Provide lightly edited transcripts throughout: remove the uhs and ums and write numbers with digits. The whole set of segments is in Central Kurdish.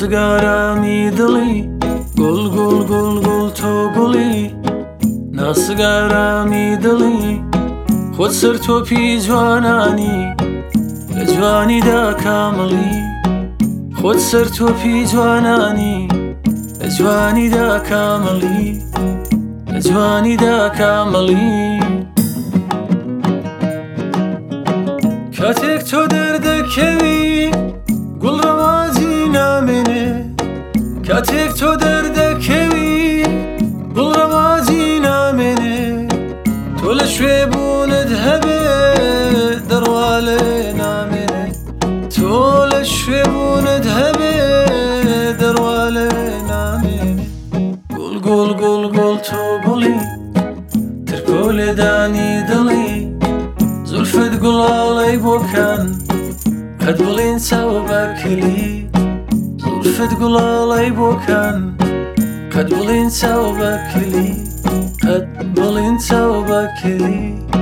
ناسگارامی دڵی گوڵ گوڵ گوڵ گوڵ تۆ گوڵی ناسگارامی دڵی خۆت سەر تۆپی جوانانی لە جوانیدا کامەڵی خۆت سەر تۆپی جوانانی لە جوانیدا کامەڵی لە جوانیدا کامەڵی کاتێک تۆ دەردەکەوی گوڵ ڕەوازی نامێنێ کاتێک تۆ دەردەکەوی گوڵ ڕەوازی نامێنێ تۆ لە شوێبوونت هەبێ دەڕوا لێ نامێنێ تۆ لە شوێبوونت هەبێ دەڕوا لێ نامێنێ گوڵ گوڵ گوڵ گوڵ تۆ گوڵی ترکۆ لێدانی دڵی زولفت گوڵاڵەی بۆکان قەت بڵین چاوە باکلی زولفت گوڵاڵەی بۆکان قەت بڵین چاوە باکلی قەت بڵین چاوە باکلی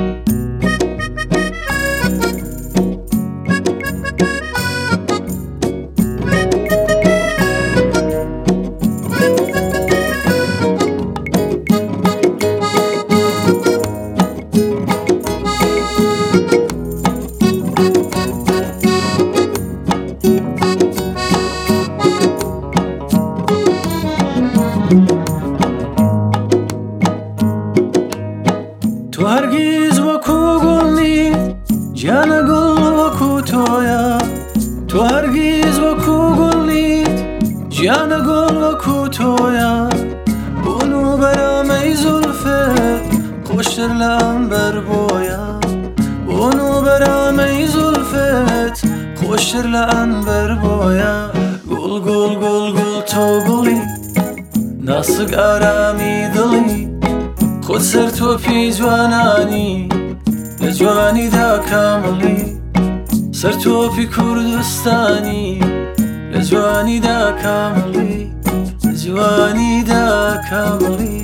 تۆ هەرگیز وەکو گوڵ نیت گیانە گوڵ وەکو تۆیە تۆ هەرگیز وەکو گوڵ نیت گیانە گوڵ وەکو تۆیە بۆن و بەرامەی زولفت خۆشتر لە ئەمبەر بۆیە بۆن و بەرامەی زولفت خۆشتر لە ئەمبەر بۆیە گوڵ گوڵ گوڵ گوڵ تۆ گوڵی ناسک ئارامی دڵی خۆت سەر تۆپی جوانانی لە جوانیدا کامەڵی سەر تۆپی کوردستانی لە جوانیدا کامەڵی لە جوانیدا کامەڵی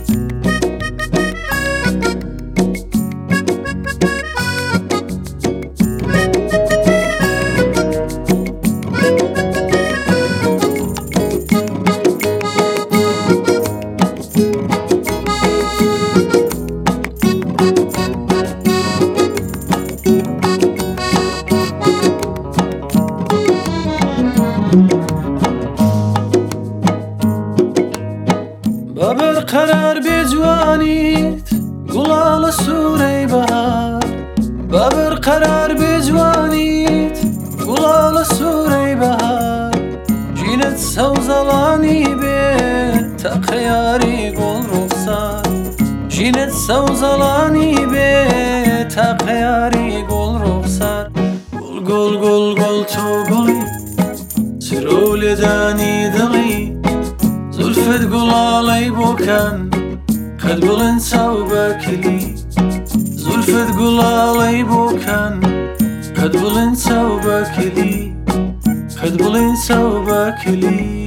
بابر قرار بجوانیت گوڵاڵە سوورەی بەهار بابر قرار بجوانیت گوڵاڵە سوورەی بەهار ژینت سەوزەڵانی بێ تەقە یاری گوڵ ڕوخسار ژینت سەوزەڵانی بێ تەقە یاری گوڵ ڕوخسار گوڵ گوڵ گوڵ گوڵ تۆ گوڵی سرۆ لێدانی دڵی زولفت گوڵاڵەی بۆکان قەت بڵێن چاو باکلی زولفت گوڵاڵەی بۆکان قەت بڵێن چاو باکلی قەت بڵێن چاو باکلی